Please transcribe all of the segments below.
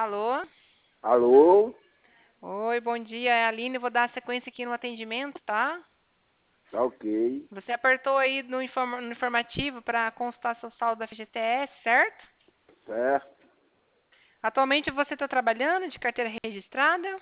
Alô? Alô? Oi, bom dia. É a Aline. Vou dar sequência aqui no atendimento, tá? Tá ok. Você apertou aí no informativo para consultar seu saldo da FGTS, certo? Certo. Atualmente você está trabalhando de carteira registrada?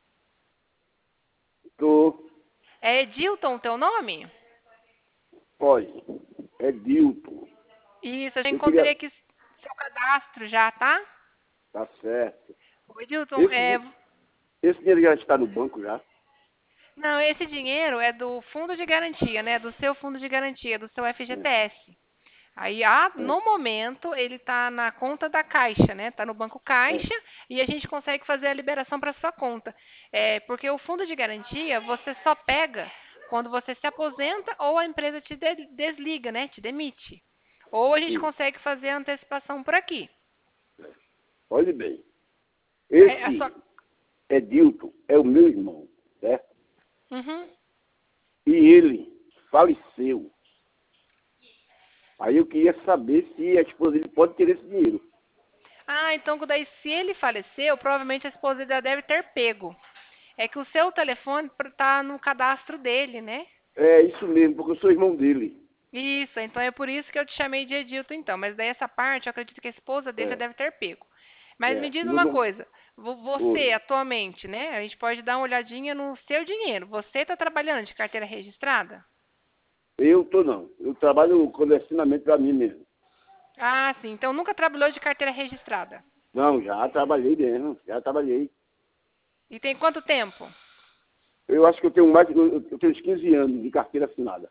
Tô. É Edilton o teu nome? Pode. É Dilton. Isso, eu já Eu encontrei queria... aqui seu cadastro já, tá? Tá certo. Ô, Edilton, Esse, esse dinheiro já está no banco já? não, esse dinheiro é do fundo de garantia, né? Do seu fundo de garantia, do seu É. FGTS. Aí, É. no momento, ele está na conta da Caixa, né? Está no Banco É. Caixa e a gente consegue fazer a liberação para sua conta. Porque o fundo de garantia você só pega quando você se aposenta ou a empresa te desliga, né? Te demite. Ou a gente Sim. consegue fazer a antecipação por aqui. Olhe bem. A Esse sua... Dilton é o meu irmão, certo? Uhum. E ele faleceu. Aí eu queria saber se a esposa dele pode ter esse dinheiro. Então daí se ele faleceu, provavelmente a esposa já deve ter pego. É que o seu telefone está no cadastro dele, né? É isso mesmo, porque eu sou irmão dele. Isso, então é por isso que eu te chamei de Edilton, então. Mas daí essa parte, eu acredito que a esposa dele já É. deve ter pego. Mas me É. diz E eu uma não... coisa, você Oi. atualmente, né? A gente pode dar uma olhadinha no seu dinheiro. Você está trabalhando de carteira registrada? Eu tô não. Eu trabalho com destinamento para mim mesmo. Ah, sim. Então nunca trabalhou de carteira registrada. Não, já trabalhei mesmo, já trabalhei. E tem quanto tempo? Eu acho que eu tenho mais, eu tenho uns 15 anos de carteira assinada.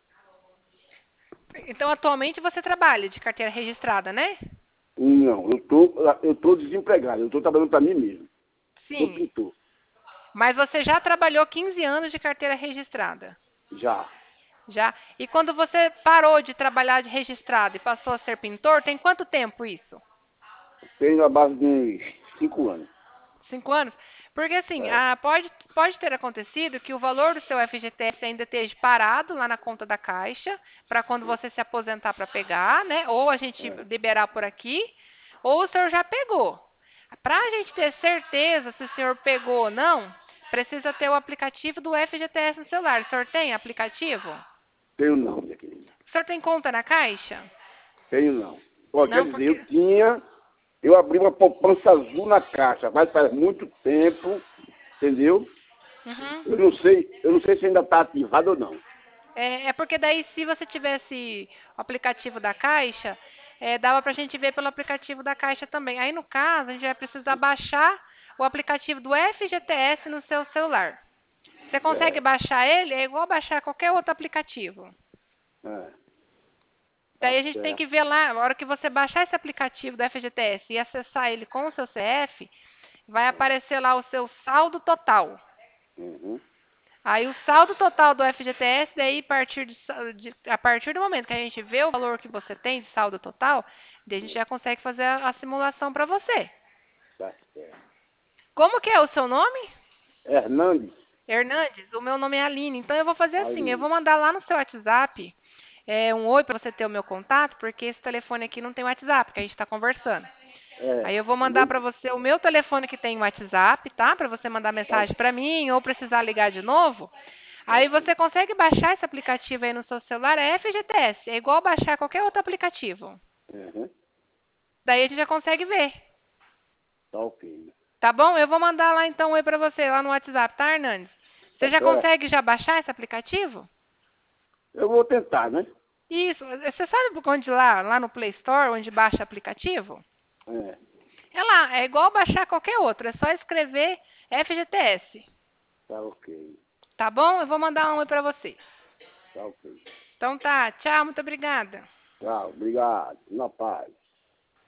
Então atualmente você trabalha de carteira registrada, né? Não, eu tô desempregado, eu tô trabalhando para mim mesmo. Sou Sim. pintor, Mas você já trabalhou 15 anos de carteira registrada? já. Já? E quando você parou de trabalhar de registrado e passou a ser pintor, tem quanto tempo isso? Tenho a base de uns 5 anos. 5 anos? Porque assim, É, pode ter acontecido que o valor do seu FGTS ainda esteja parado lá na conta da Caixa, para quando você se aposentar para pegar, né? Ou a gente é, liberar por aqui, ou o senhor já pegou. Para a gente ter certeza se o senhor pegou ou não, precisa ter o aplicativo do FGTS no celular. O senhor tem aplicativo? tenho não, minha querida. O senhor tem conta na Caixa? Tenho não. Ó, quer Não, dizer, porque. eu abri uma poupança azul na caixa, mas faz muito tempo, entendeu? Uhum. Eu não sei se ainda está ativado ou não. É porque daí, se você tivesse o aplicativo da Caixa, dava para a gente ver pelo aplicativo da Caixa também. Aí, no caso, a gente vai precisar baixar o aplicativo do FGTS no seu celular. Você consegue É, baixar ele? É igual baixar qualquer outro aplicativo. é, tá Daí a gente tem certo. que ver lá, na hora que você baixar esse aplicativo do FGTS e acessar ele com o seu CF, vai aparecer lá o seu saldo total. Uhum. Aí o saldo total do FGTS, daí a partir do momento que a gente vê o valor que você tem de saldo total, daí a gente já consegue fazer a simulação para você. Tá certo. Como que é o seu nome? Hernandes, Hernandes, o meu nome é Aline. Então eu vou fazer assim, eu Aline. vou mandar lá no seu WhatsApp um oi para você ter o meu contato, porque esse telefone aqui não tem WhatsApp, que a gente está conversando. É, Aí eu vou o mandar meu, para você o meu telefone que tem WhatsApp, tá? Para você mandar tá, mensagem para mim ou precisar ligar de novo. tá Aí ok. você consegue baixar esse aplicativo aí no seu celular, é FGTS, é igual baixar qualquer outro aplicativo. Uhum. Daí a gente já consegue ver. Tá ok. Tá bom? Eu vou mandar lá então um oi para você lá no WhatsApp, tá, Hernandes? Você Tá já certo. consegue já baixar esse aplicativo? Eu vou tentar, né? Isso. Você sabe onde lá no Play Store, onde baixa aplicativo? É, É lá, é igual baixar qualquer outro, é só escrever FGTS. tá ok. Tá bom? Eu vou mandar um oi para você. Tá ok. Então tá, tchau, muito obrigada. Tchau, obrigado. Na paz.